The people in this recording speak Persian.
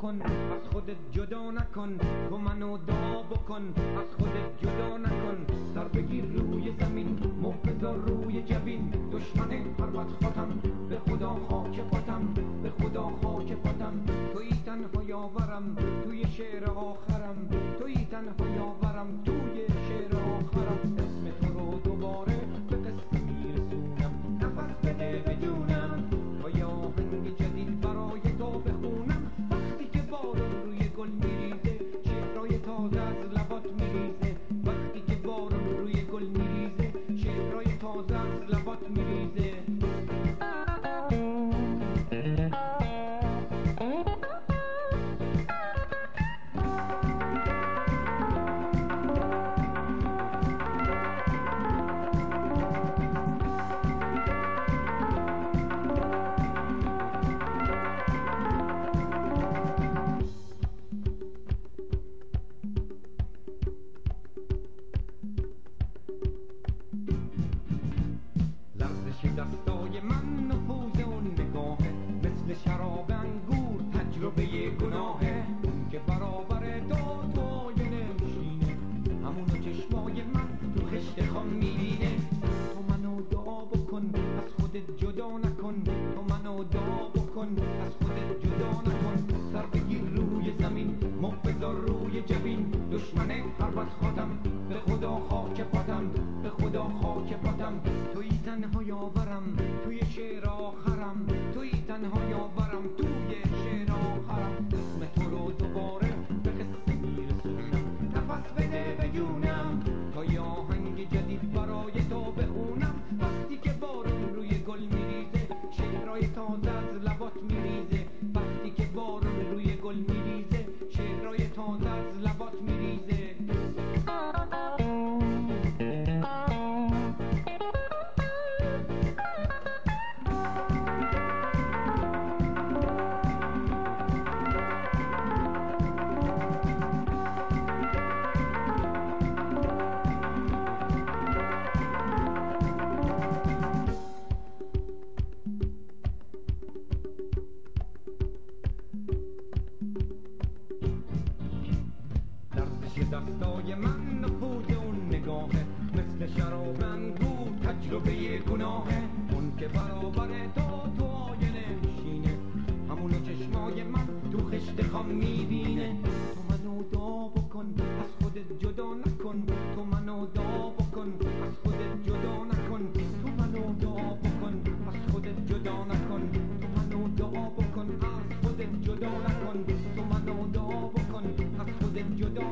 بکن، از خودت جدا نکن، تو منو دعا بکن، از خودت جدا نکن. سر بگیر روی زمین، مخ بذار روی جبین، دشمن هر بدخواتم، به خدا خاک پاتم، به خدا خاک پاتم. تویی تنها یاورم توی شعر آخرم، تویی تنها یاورم توی شعر آخرم. اسم تو رو دوباره به قصه میرسونم، نفس بده به جونم تا یه آهنگ جدید برای تو بخونم. وقتی که بارون روی گل میریزه، شعرهای تازه از لبات میریزه. وقتی که بارون روی گل میریزه، شعرهای تازه از لبات میریزه. دستای من نفوذ اون نگاهه، مثل شراب انگور تجربه گناهه. اون که برابر تو آینه میشینه، همونو چشمای من تو خشت خام میبینه. تو منو دعا بکن، از خودت جدا نکن، تو منو دعا بکن، از خودت جدا نکن. سر بگیر روی زمین، مخ بذار روی جبین، دشمن هر بدخواتم، به خدا خاک پاتم، به خدا خاک پاتم. تویی تنها یاورم توی شعر آخرم، تویی تنها یاورم توی شعر آخرم. اسم تو رو دوباره به قصه میرسونم، نفس بده به جونم تا یه آهنگ جدید برای تو بخونم. وقتی که بارون روی گل میریزه، شعرهای تازه از لبات میریزه. وقتی که بارون روی گل میریزه، شعرهای تازه از لبات میریزه. دستای من نفوذ اون نگاهه، مثل شراب انگور تجربه گناهه. اون که برابر تو آینه میشینه، همونو چشمای من تو خشت خام میبینه. تو منو دعا بکن، از خودت جدا نکن، تو منو دعا بکن، از خودت جدا نکن. تو منو دعا بکن، از خودت جدا نکن، تو منو دعا بکن، از خودت جدا نکن. تو منو دعا بکن، از خودت جدا